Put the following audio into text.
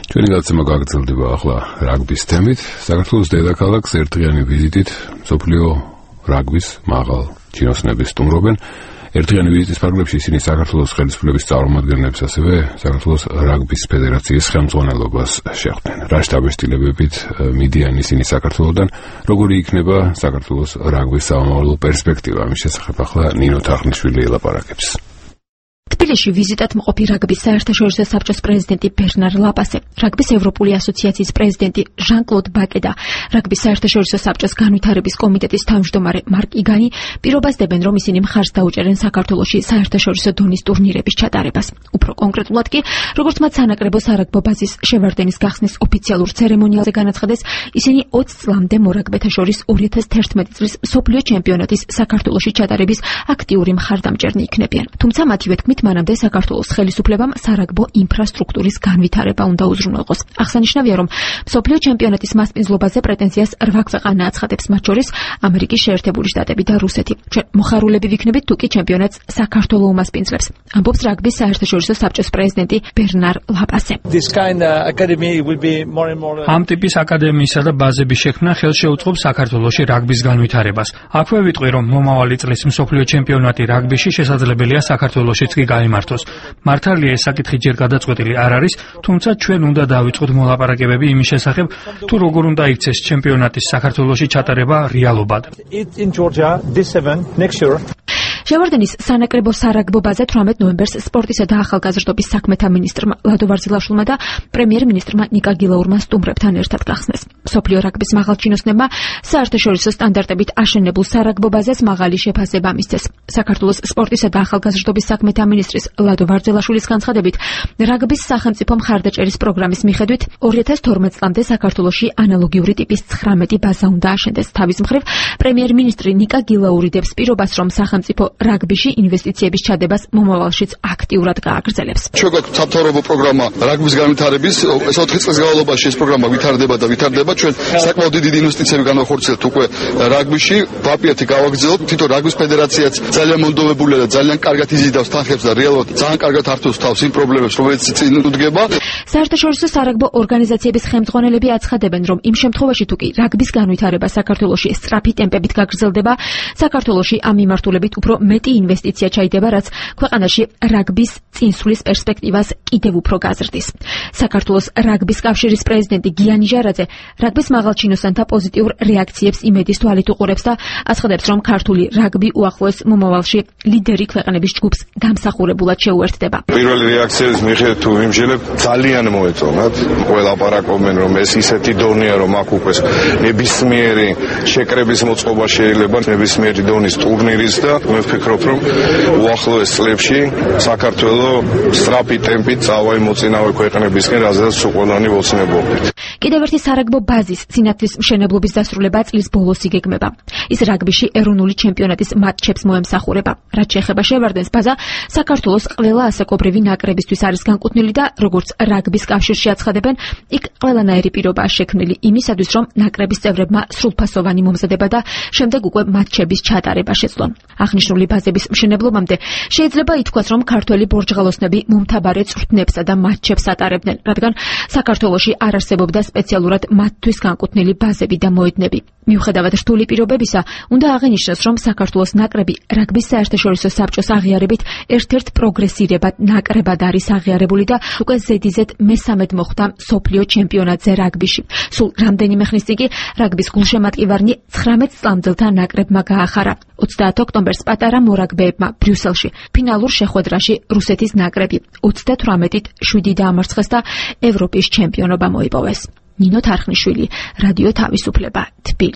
ჩვენი გადაცემა გაგრძელდება ახლა რაგბის თემით. საქართველოს დედაქალაქს ერთდღიანი ვიზიტით მსოფლიო რაგბის მაღალ ჩინოსნები სტუმრობენ. ერთდღიანი ვიზიტის ფარგლებში ისინი საქართველოს ხელისუფლების წარმომადგენლებს, ასევე საქართველოს რაგბის ფედერაციის ხელმძღვანელობას შეხვდნენ. რა შთაბეჭდილებებით მიდიან ისინი საქართველოდან, როგორი იქნება საქართველოს რაგბის სამომავლო პერსპექტივა, ამის შესახებ ახლა ნინო თარხნიშვილი ელაპარაკებს. თბილისში ვიზიტად მყოფი რაგბის საერთაშორისო საბჭოს პრეზიდენტი ბერნარ ლაპასე, რაგბის ევროპული ასოციაციის პრეზიდენტი ჟან-კლოდ ბაკე და რაგბის საერთაშორისო საბჭოს განვითარების კომიტეტის თავმჯდომარე მარკ იგანი პირობას დებენ, რომ ისინი მხარს დაუჭერენ საქართველოში საერთაშორისო დონის ტურნირების ჩატარებას. უფრო კონკრეტულად კი, როგორც მათ სანაკრებო სარაგბო ბაზის შევარდენის გახსნის ოფიციალურ ცერემონიალზე განაცხადეს, ისინი 20 წლამდე მორაგბეთა შორის 2011 წლის მსოფლიო ჩემპიონატის საქართველოში ჩატარების აქტიური მხარდამჭერნი იქნებიან. თუმცა მათივე თქმით, მანამდე საქართველოს ხელისუფლებამ სარაგბო ინფრასტრუქტურის განვითარება უნდა უზრუნველყოს. აღსანიშნავია, რომ მსოფლიო ჩემპიონატის მასპინძლობაზე პრეტენზიას 8 ქვეყანა აცხადებს, მათ შორის ამერიკის შეერთებული შტატები და რუსეთი. ჩვენ მოხარულები ვიქნებით, თუ კი ჩემპიონატს საქართველო უმასპინძლებს, ამბობს რაგბის საერთაშორისო საბჭოს პრეზიდენტი ბერნარ ლაპასე. ამ ტიპის აკადემიისა და ბაზების შექმნა ხელშეუწყობს საქართველოში რაგბის განვითარებას. აქვე ვიტყვი, რომ მომავალი წლის მსოფლიო ჩემპიონატი რაგბიში შესაძლებელია საქართველოშიც კი გაიმართოს. მართალია ეს საკითხი ჯერ გადაწყვეტილი არ არის, თუმცა ჩვენ უნდა დავიწყოთ მოლაპარაკებები იმის შესახებ, თუ როგორ უნდა იქცეს ჩემპიონატის საქართველოში ჩატარება რეალობად. შევარდენის სანაკრებო სარაგბო ბაზა 18 ნოემბერს სპორტისა და ახალგაზრდობის საქმეთა მინისტრმა ლადო ვარძილაშვილმა და პრემიერ-მინისტრმა ნიკა გილაურმა სტუმრებთან ერთად გახსნეს. მსოფლიო რაგბის მაღალჩინოსნებმა საერთაშორისო სტანდარტებით აშენებულ სარაგბო ბაზას მაღალი შეფასება მისცეს. საქართველოს სპორტისა და ახალგაზრდობის საქმეთა მინისტრის ლადო ვარძილაშვილის განცხადებით, რაგბის სახელმწიფო მხარდაჭერის პროგრამის მიხედვით 2012 წლამდე საქართველოში ანალოგიური ტიპის 19 ბაზა უნდა აშენდეს. თავის მხრივ, პრემიერ-მინისტრი ნიკა გილაური დებს პირობას, რომ სახელმწიფო რაგბიში ინვესტიციების ჩადებას მომავალშიც აქტიურად გააგრძელებს. ჩვენ გვაქვს სამთავრობო პროგრამა რაგბის განვითარების, ეს 4 წლის განმავლობაში ეს პროგრამა ვითარდება და ვითარდება. ჩვენ საკმაოდ დიდი ინვესტიციები განვახორციელებთ უკვე რაგბიში, ვაპირებთ გავაგრძელოთ. თვითონ რაგბის ფედერაციაც ძალიან მონდომებულია და ძალიან კარგად იზიდავს თანხებს და რეალურად ძალიან კარგად ართოს თავს იმ პრობლემებს, რომელიც წინ უდგება. საერთაშორისო სარაგბო ორგანიზაციების ხელმძღვანელები აცხადებენ, რომ იმ შემთხვევაში თუ კი რაგბის განვითარება საქართველოში სწრაფი ტემპებით გაგრძელდება, საქართველოში ამ მიმართულებით უფრო მეტი ინვესტიცია ჩაიდება, რაც ქვეყანაში რაგბის წინსვლის პერსპექტივას კიდევ უფრო გაზრდის. საქართველოს რაგბის კავშირის პრეზიდენტი გიანი ჟარაძე რაგბის მაღალჩინოსანთა პოზიტიურ რეაქციებს იმედის თვალით უყურებს და აცხადებს, რომ ქართული რაგბი უახლოეს მომავალში ლიდერი ქვეყნების ჯგუფს დამსახურებულად შეუერთდება. პირველი რეაქციის მიხედვით თუ ვიმჟელებ, ძალიან მოეწონათ. ყველა ლაპარაკობენ, რომ ეს ისეთი დონეა, რომ აქ უკვე ნებისმიერი შეკრების მოწყობა შეიძლება, ნებისმიერი დონის ტურნირის და მე ვფიქრობ, რომ უახლოეს წლებში საქართველოს სწრაფი ტემპით წავა იმ მოწინავე ქვეყნებისკენ, რაზეც უყოლანი ვოცნებობთ. კიდევ ერთი სარაგბო ბაზის სინათლის მშენებლობის დასრულება წლის ბოლოს იგეგმება. ის რაგბიში ეროვნული ჩემპიონატის მატჩებს მოემსახურება. რაც შეეხება შევარდენს, ბაზა საქართველოს ყველა ასაკობრივი ნაკრებისთვის არის განკუთვნილი და როგორც რაგბის კავშირში აცხადებენ, იქ ყველანაირი პირობაა შექმნილი იმისათვის, რომ ნაკრების წევრებმა სრულფასოვანი მომზადება და შემდეგ უკვე მატჩების ჩატარება შეძლონ. აღნიშნული ბაზების მშენებლობამდე შეიძლება ითქვას, რომ ქართველი ბორჯღალოსნები მომთაბარე წვრთნებსა და მატჩებს ატარებდნენ, რადგან საქართველოში არ არსებობდა სპეციალურად მათთვის განკუთვნილი ბაზები და მოედნები. მიუხედავად რთული პირობებისა, უნდა აღინიშნოს, რომ საქართველოს ნაკრები რაგბის საერთაშორისო საბჭოს აღიარებით ერთ-ერთ პროგრესირებად ნაკრებად არის აღიარებული და უკვე ზედიზედ მესამედ მოხვდა მსოფლიო ჩემპიონატზე რაგბიში. სულ რამდენიმე ხნის წინ კი რაგბის გულშემატკივარნი 19 წლამდელთა ნაკრებმა გაახარა. 30 ოქტომბერს პატარა მორაგბეებმა ბრიუსელში ფინალურ შეხვედრაში რუსეთის ნაკრები 38-ით 7 დაამარცხეს და ევროპის ჩემპიონობა მოიპოვეს. ნინო თარხნიშვილი, რადიო თავისუფლება, თბილისი.